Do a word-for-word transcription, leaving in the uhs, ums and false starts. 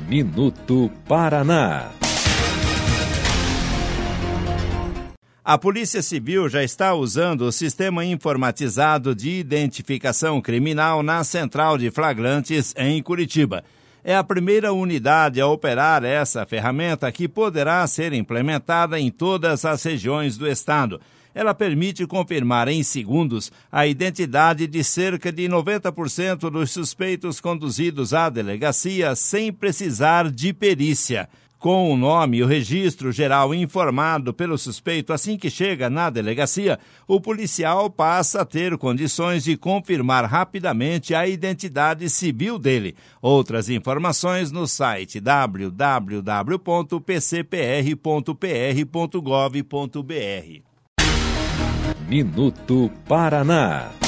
Minuto Paraná. A Polícia Civil já está usando o sistema informatizado de identificação criminal na Central de Flagrantes, em Curitiba. É a primeira unidade a operar essa ferramenta, que poderá ser implementada em todas as regiões do estado. Ela permite confirmar em segundos a identidade de cerca de noventa por cento dos suspeitos conduzidos à delegacia sem precisar de perícia. Com o nome e o registro geral informado pelo suspeito assim que chega na delegacia, o policial passa a ter condições de confirmar rapidamente a identidade civil dele. Outras informações no site w w w ponto p c p r ponto p r ponto gov ponto b r. Minuto Paraná.